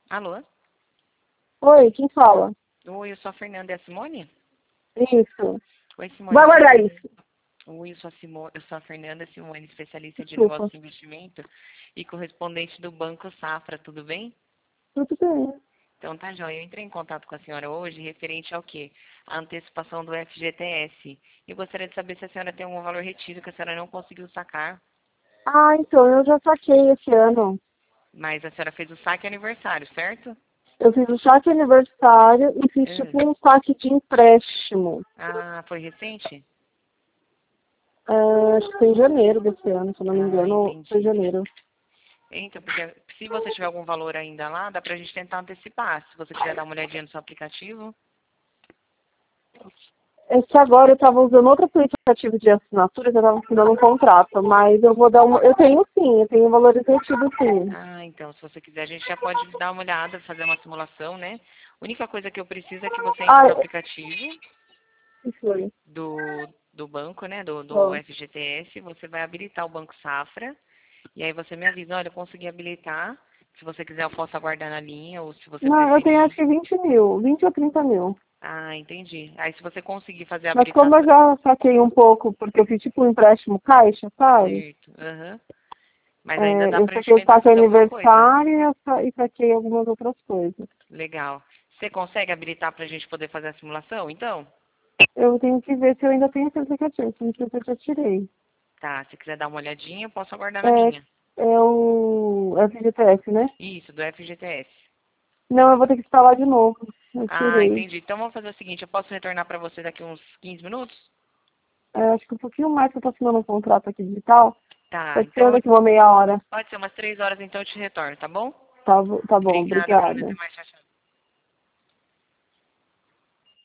Alô? Oi, quem fala? Oi, eu sou a Fernanda. É a Simone? Isso. Oi, Simone. Vai guardar isso. Oi, eu sou a Fernanda Simone, especialista de negócio Desculpa. de investimento e correspondente do Banco Safra, tudo bem? Tudo bem. Então tá joia. Eu entrei em contato com a senhora hoje referente ao quê? A antecipação do FGTS. Eu gostaria de saber se a senhora tem algum valor retido que a senhora não conseguiu sacar, Ah, então, eu já saquei esse ano. mas a senhora fez o saque aniversário, certo? Eu fiz o saque aniversário e fiz Ah, tipo um saque de empréstimo. foi recente? Acho que foi em janeiro desse ano, se eu não me Ah, engano, foi em entendi. janeiro. Então, porque se você tiver algum valor ainda lá, dá pra gente tentar antecipar. Se você quiser dar uma olhadinha no seu aplicativo. É que agora eu estava usando outro aplicativo de assinatura que eu estava assinando um contrato, mas eu vou dar uma. Eu tenho sim, eu tenho valores retidos sim. Ah, então, se você quiser, a gente já pode dar uma olhada, fazer uma simulação, né? A única coisa que eu preciso é que você entre Ah, no aplicativo que foi? do banco, né? Do Bom. FGTS, você vai habilitar o Banco Safra, e aí você me avisa, olha, eu consegui habilitar. Se você quiser, eu posso aguardar na linha, ou se você Não, eu tenho preferir. acho que 20 mil, 20 ou 30 mil. Ah, entendi. Aí se você conseguir fazer a Mas como eu habilitação. já saquei um pouco, porque eu fiz tipo um empréstimo caixa, sabe? Certo. Aham. Mas ainda dá É, eu pra gente saquei o tentar saque fazer alguma coisa. aniversário e saquei algumas outras coisas. Legal. Você consegue habilitar para a gente poder fazer a simulação, então? Eu tenho que ver se eu ainda tenho esse aplicativo, se eu já tirei. Tá, se quiser dar uma olhadinha, eu posso aguardar na É, linha. é o FGTS, né? Isso, do FGTS. Não, eu vou ter que instalar de novo. Eu Ah, tirei. entendi. Então vamos fazer o seguinte, eu posso retornar para você daqui uns 15 minutos? É, acho que um pouquinho mais que eu tô assinando um contrato aqui digital. Tá, Pode ser então daqui uma meia hora. pode ser umas 3 horas, então eu te retorno, tá bom? Tá, tá bom, Obrigada, Fernanda. obrigada. Até mais, tchau, tchau.